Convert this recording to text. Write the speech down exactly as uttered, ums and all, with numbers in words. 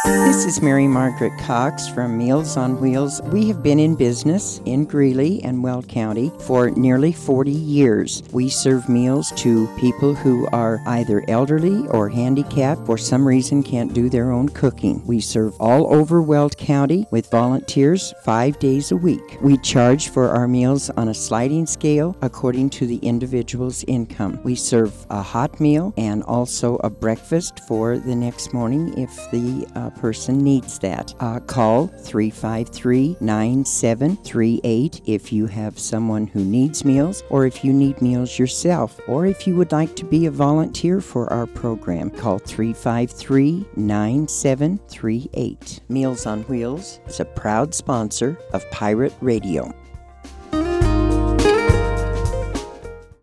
This is Mary Margaret Cox from Meals on Wheels. We have been in business in Greeley and Weld County for nearly forty years. We serve meals to people who are either elderly or handicapped, for some reason can't do their own cooking. We serve all over Weld County with volunteers five days a week. We charge for our meals on a sliding scale according to the individual's income. We serve a hot meal and also a breakfast for the next morning if the uh, person needs that. Uh, call three five three, nine seven three eight if you have someone who needs meals, or if you need meals yourself, or if you would like to be a volunteer for our program. Call three five three, nine seven three eight. Meals on Wheels is a proud sponsor of Pirate Radio.